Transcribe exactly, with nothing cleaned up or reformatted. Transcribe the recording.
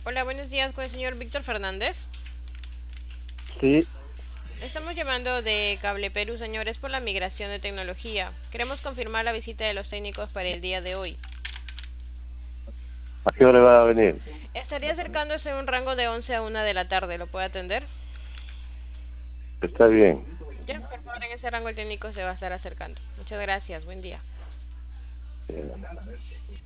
Hola, buenos días con el señor Víctor Fernández. Sí, Estamos llamando de Cable Perú, señores, por la migración de tecnología. Queremos confirmar la visita de los técnicos para el día de hoy. ¿a qué hora va a venir? Estaría acercándose en un rango de once a una de la tarde. ¿Lo puede atender? Está bien. Ya, por favor, en ese rango el técnico se va a estar acercando. Muchas gracias. Buen día. Eh,